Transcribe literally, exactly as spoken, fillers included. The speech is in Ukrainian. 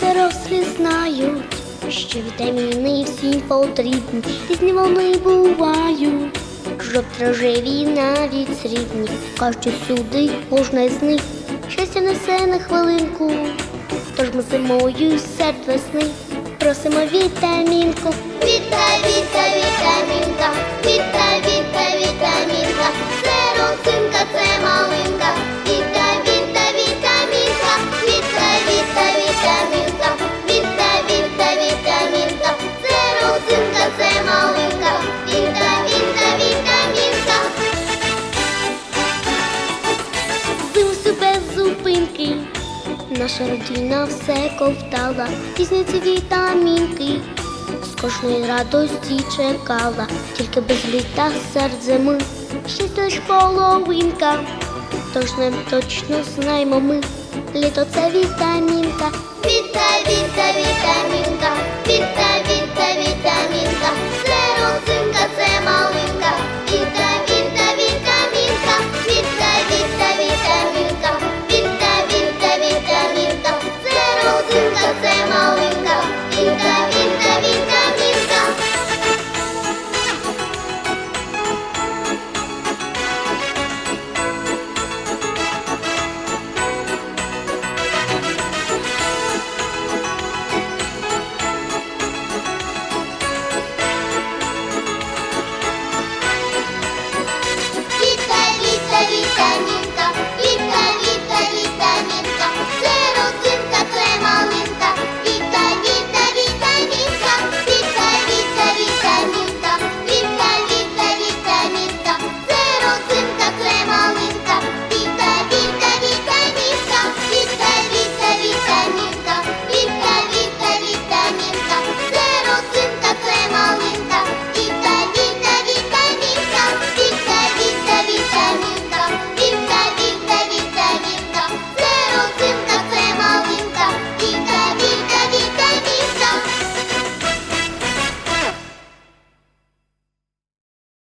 дорослі знають, що вітаміни всім потрібні, різні вони бувають, жовті, рожеві, навіть срібні, кажуть, сюди кожна з них щастя несе на хвилинку, тож ми зимою серед весни просимо вітамінку. Віта, віта, вітамінка, віта, віта, вітамінка, це родзинка, це малинка, віта, віта, вітамінка, віта, віта, вітамінка, віта, віта, вітамінка, це родзинка, це малинка, віта, віта, вітамінка. Зиму без зупинки наша родина все ковтала, пізні ці вітамінки, з кожної радості чекала, тільки без літа серед зими, щастя лиш половинка, тож не точно знаємо ми, літо це вітамінка. Віта, віта, вітамінка, віта,